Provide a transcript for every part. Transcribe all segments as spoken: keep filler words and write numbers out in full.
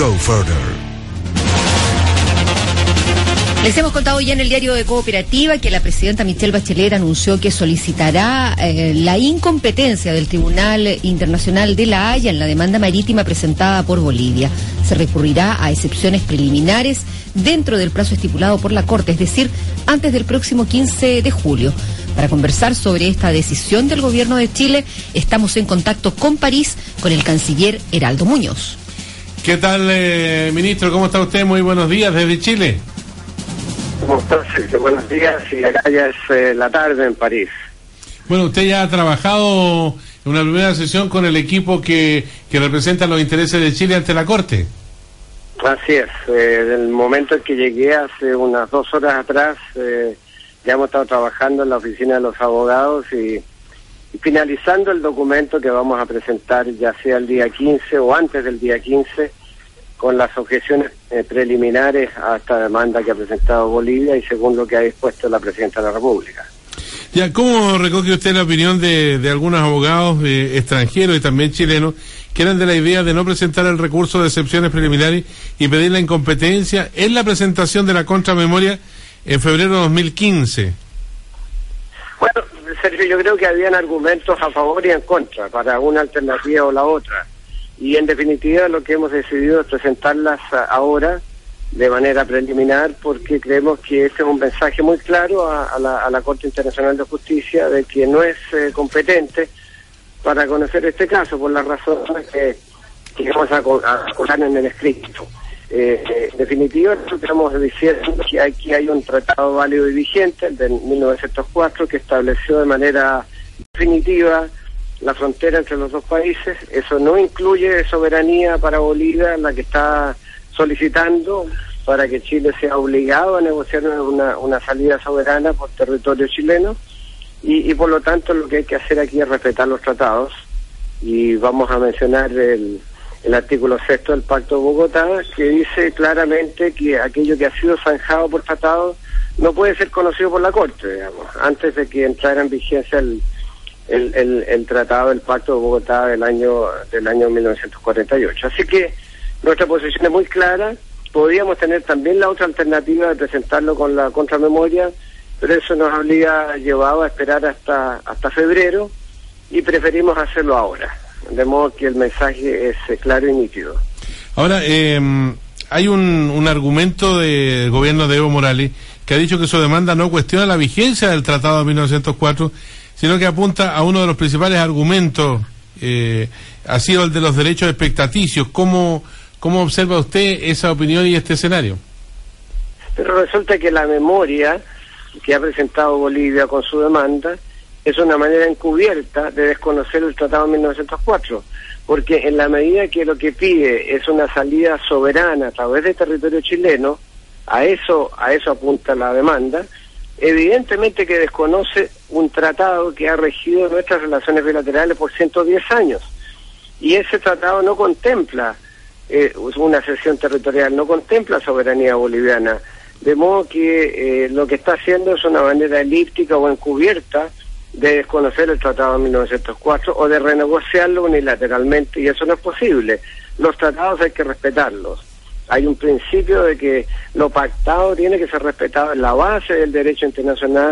Go Further. Les hemos contado ya en el diario de Cooperativa que la presidenta Michelle Bachelet anunció que solicitará eh, la incompetencia del Tribunal Internacional de La Haya en la demanda marítima presentada por Bolivia. Se recurrirá a excepciones preliminares dentro del plazo estipulado por la Corte, es decir, antes del próximo quince de julio. Para conversar sobre esta decisión del gobierno de Chile, estamos en contacto con París con el canciller Heraldo Muñoz. ¿Qué tal, eh, ministro? ¿Cómo está usted? Muy buenos días desde Chile. ¿Cómo estás? Buenos días, y acá ya es eh, la tarde en París. Bueno, usted ya ha trabajado en una primera sesión con el equipo que, que representa los intereses de Chile ante la Corte. Así es, eh, en el momento en que llegué hace unas dos horas atrás, eh, ya hemos estado trabajando en la oficina de los abogados y, y finalizando el documento que vamos a presentar ya sea el día quince o antes del día quince, con las objeciones eh, preliminares a esta demanda que ha presentado Bolivia y según lo que ha dispuesto la Presidenta de la República. Ya, ¿cómo recoge usted la opinión de, de algunos abogados eh, extranjeros y también chilenos que eran de la idea de no presentar el recurso de excepciones preliminares y pedir la incompetencia en la presentación de la contramemoria en febrero de dos mil quince? Bueno, Sergio, yo creo que habían argumentos a favor y en contra para una alternativa o la otra. Y en definitiva lo que hemos decidido es presentarlas ahora de manera preliminar porque creemos que este es un mensaje muy claro a, a, la, a la Corte Internacional de Justicia de que no es eh, competente para conocer este caso por las razones que, que vamos a acordar en el escrito. Eh, eh, en definitiva, estamos diciendo que aquí hay un tratado válido y vigente, el de mil novecientos cuatro, que estableció de manera definitiva la frontera entre los dos países. Eso no incluye soberanía para Bolivia, la que está solicitando para que Chile sea obligado a negociar una, una salida soberana por territorio chileno y, y por lo tanto lo que hay que hacer aquí es respetar los tratados y vamos a mencionar el, el artículo sexto del Pacto de Bogotá que dice claramente que aquello que ha sido zanjado por tratado no puede ser conocido por la Corte, digamos, antes de que entrara en vigencia el El, el, el tratado del Pacto de Bogotá del año del año mil novecientos cuarenta y ocho. Así que nuestra posición es muy clara. Podríamos tener también la otra alternativa de presentarlo con la contramemoria, pero eso nos habría llevado a esperar hasta hasta febrero y preferimos hacerlo ahora, de modo que el mensaje es eh, claro y nítido. Ahora, eh, hay un, un argumento del gobierno de Evo Morales que ha dicho que su demanda no cuestiona la vigencia del Tratado de mil novecientos cuatro, sino que apunta a uno de los principales argumentos, eh, ha sido el de los derechos expectaticios. ¿Cómo, cómo observa usted esa opinión y este escenario? Pero resulta que la memoria que ha presentado Bolivia con su demanda es una manera encubierta de desconocer el Tratado de mil novecientos cuatro, porque en la medida que lo que pide es una salida soberana a través del territorio chileno, a eso, a eso apunta la demanda. Evidentemente que desconoce un tratado que ha regido nuestras relaciones bilaterales por ciento diez años y ese tratado no contempla eh, una cesión territorial, no contempla soberanía boliviana, de modo que eh, lo que está haciendo es una manera elíptica o encubierta de desconocer el tratado de mil novecientos cuatro o de renegociarlo unilateralmente y eso no es posible. Los tratados hay que respetarlos. Hay un principio de que lo pactado tiene que ser respetado en la base del derecho internacional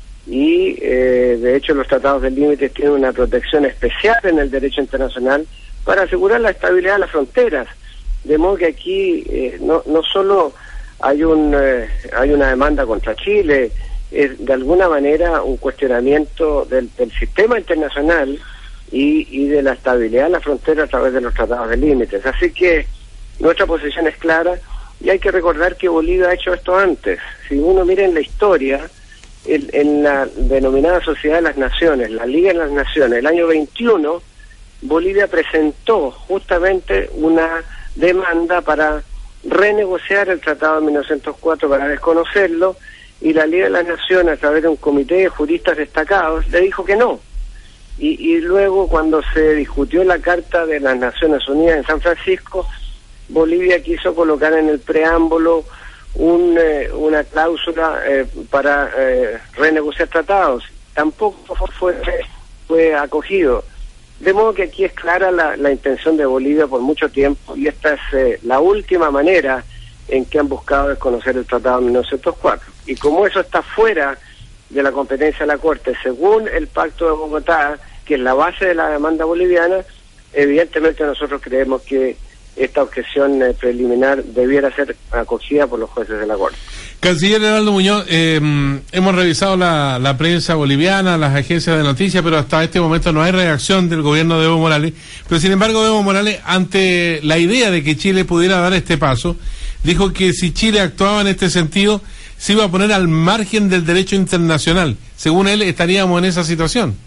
y eh, de hecho los tratados de límites tienen una protección especial en el derecho internacional para asegurar la estabilidad de las fronteras, de modo que aquí eh, no, no solo hay un eh, hay una demanda contra Chile, es de alguna manera un cuestionamiento del, del sistema internacional y, y de la estabilidad de la frontera a través de los tratados de límites. Así que nuestra posición es clara y hay que recordar que Bolivia ha hecho esto antes. Si uno mira en la historia, el, en la denominada Sociedad de las Naciones, la Liga de las Naciones, el año veintiuno, Bolivia presentó justamente una demanda para renegociar el Tratado de mil novecientos cuatro, para desconocerlo, y la Liga de las Naciones, a través de un comité de juristas destacados, le dijo que no. Y, y luego, cuando se discutió la Carta de las Naciones Unidas en San Francisco, Bolivia quiso colocar en el preámbulo un, eh, una cláusula eh, para eh, renegociar tratados. Tampoco fue, fue acogido. De modo que aquí es clara la, la intención de Bolivia por mucho tiempo, y esta es eh, la última manera en que han buscado desconocer el Tratado de mil novecientos cuatro. Y como eso está fuera de la competencia de la Corte, según el Pacto de Bogotá, que es la base de la demanda boliviana, evidentemente nosotros creemos que esta objeción eh, preliminar debiera ser acogida por los jueces de la Corte. Canciller Heraldo Muñoz, eh, hemos revisado la, la prensa boliviana, las agencias de noticias, pero hasta este momento no hay reacción del gobierno de Evo Morales. Pero sin embargo, Evo Morales, ante la idea de que Chile pudiera dar este paso, dijo que si Chile actuaba en este sentido, se iba a poner al margen del derecho internacional. Según él, estaríamos en esa situación.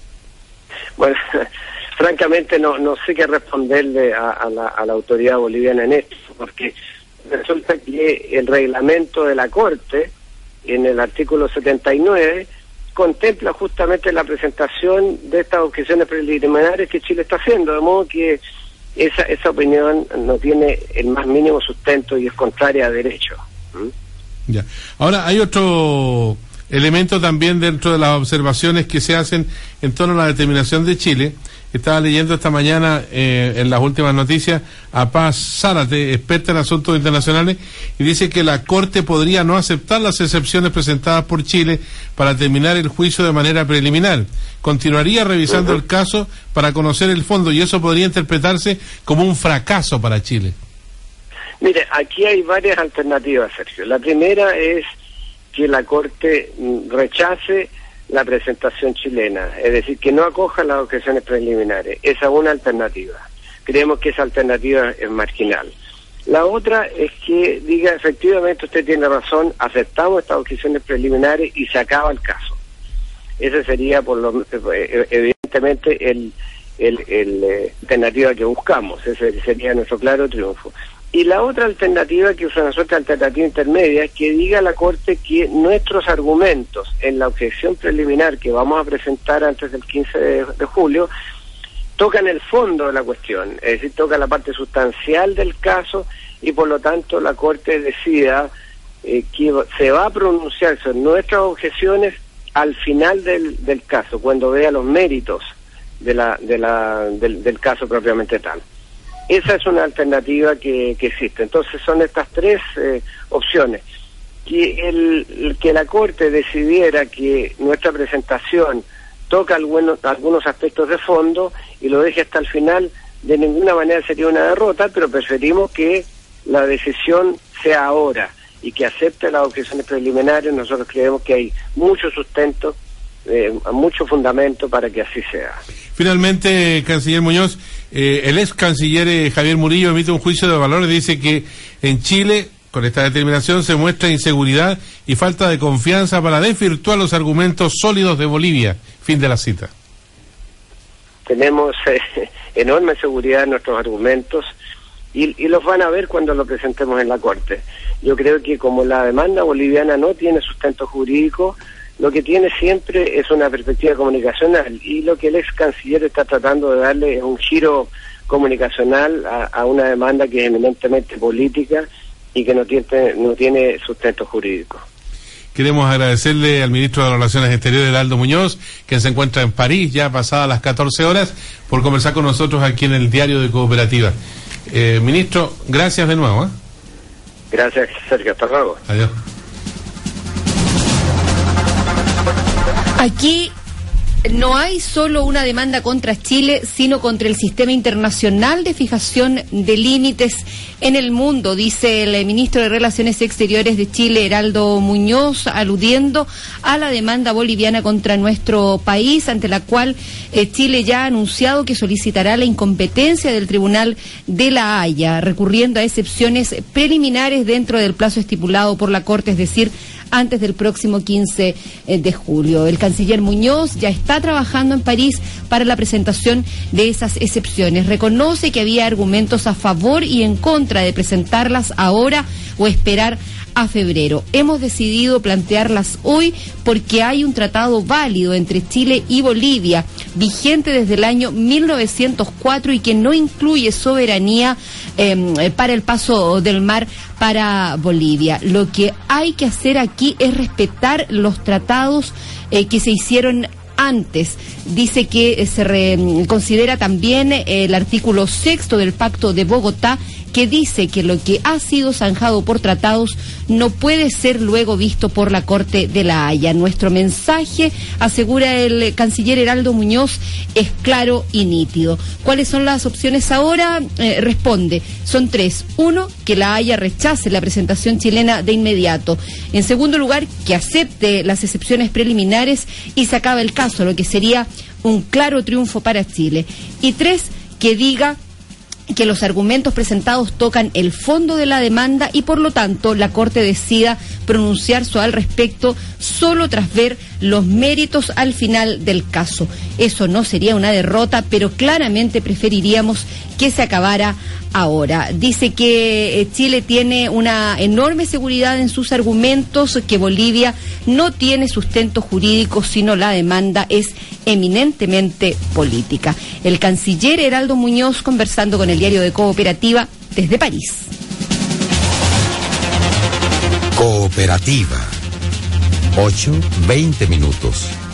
Bueno, francamente no no sé qué responderle a, a, la, a la autoridad boliviana en esto, porque resulta que el reglamento de la Corte, en el artículo setenta y nueve, contempla justamente la presentación de estas objeciones preliminares que Chile está haciendo, de modo que esa esa opinión no tiene el más mínimo sustento y es contraria a derecho. ¿Mm? Ya. Ahora, hay otro elemento también dentro de las observaciones que se hacen en torno a la determinación de Chile. Estaba leyendo esta mañana eh, en las últimas noticias a Paz Zárate, experta en asuntos internacionales, y dice que la Corte podría no aceptar las excepciones presentadas por Chile para terminar el juicio de manera preliminar. Continuaría revisando uh-huh. el caso para conocer el fondo, y eso podría interpretarse como un fracaso para Chile. Mire, aquí hay varias alternativas, Sergio. La primera es que la Corte rechace la presentación chilena, es decir, que no acoja las objeciones preliminares. Esa es una alternativa. Creemos que esa alternativa es marginal. La otra es que diga, efectivamente, usted tiene razón, aceptamos estas objeciones preliminares y se acaba el caso. Ese sería, por lo evidentemente, el, el, el eh, alternativa que buscamos. Ese sería nuestro claro triunfo. Y la otra alternativa, que es una suerte de alternativa intermedia, es que diga a la Corte que nuestros argumentos en la objeción preliminar que vamos a presentar antes del quince de, de julio tocan el fondo de la cuestión, es decir, toca la parte sustancial del caso, y por lo tanto la Corte decida eh, que se va a pronunciar sobre nuestras objeciones al final del, del caso, cuando vea los méritos de la, de la, del, del caso propiamente tal. Esa es una alternativa que, que existe. Entonces son estas tres eh, opciones. Que, el, que la Corte decidiera que nuestra presentación toca algunos, algunos aspectos de fondo y lo deje hasta el final, de ninguna manera sería una derrota, pero preferimos que la decisión sea ahora y que acepte las objeciones preliminares. Nosotros creemos que hay mucho sustento, eh, mucho fundamento para que así sea. Finalmente, canciller Muñoz, eh, el ex canciller eh, Javier Murillo emite un juicio de valor y dice que en Chile, con esta determinación, se muestra inseguridad y falta de confianza para desvirtuar los argumentos sólidos de Bolivia. Fin de la cita. Tenemos eh, enorme seguridad en nuestros argumentos y, y los van a ver cuando lo presentemos en la Corte. Yo creo que como la demanda boliviana no tiene sustento jurídico, lo que tiene siempre es una perspectiva comunicacional, y lo que el ex canciller está tratando de darle es un giro comunicacional a, a una demanda que es eminentemente política y que no tiene, no tiene sustento jurídico. Queremos agradecerle al ministro de Relaciones Exteriores, Heraldo Muñoz, quien se encuentra en París ya pasadas las catorce horas, por conversar con nosotros aquí en el Diario de Cooperativa. Eh, ministro, gracias de nuevo. ¿eh? Gracias, Sergio. Hasta luego. Adiós. Aquí no hay solo una demanda contra Chile, sino contra el sistema internacional de fijación de límites en el mundo, dice el ministro de Relaciones Exteriores de Chile, Heraldo Muñoz, aludiendo a la demanda boliviana contra nuestro país, ante la cual eh, Chile ya ha anunciado que solicitará la incompetencia del Tribunal de la Haya, recurriendo a excepciones preliminares dentro del plazo estipulado por la Corte, es decir, antes del próximo quince de julio. El canciller Muñoz ya está trabajando en París para la presentación de esas excepciones. Reconoce que había argumentos a favor y en contra de presentarlas ahora o esperar a febrero. Hemos decidido plantearlas hoy porque hay un tratado válido entre Chile y Bolivia, vigente desde el año mil novecientos cuatro y que no incluye soberanía eh, para el paso del mar para Bolivia. Lo que hay que hacer aquí es respetar los tratados eh, que se hicieron antes. Dice que eh, se re, considera también eh, el artículo sexto del Pacto de Bogotá, que dice que lo que ha sido zanjado por tratados no puede ser luego visto por la Corte de la Haya. Nuestro mensaje, asegura el canciller Heraldo Muñoz, es claro y nítido. ¿Cuáles son las opciones ahora? Eh, responde, son tres. Uno, que la Haya rechace la presentación chilena de inmediato. En segundo lugar, que acepte las excepciones preliminares y se acabe el caso, lo que sería un claro triunfo para Chile. Y tres, que diga que los argumentos presentados tocan el fondo de la demanda y por lo tanto la Corte decida pronunciarse al respecto solo tras ver los méritos al final del caso. Eso no sería una derrota, pero claramente preferiríamos que se acabara ahora. Dice que Chile tiene una enorme seguridad en sus argumentos, que Bolivia no tiene sustento jurídico, sino la demanda es eminentemente política. El canciller Heraldo Muñoz conversando con el diario de Cooperativa desde París. Cooperativa. ocho, veinte minutos.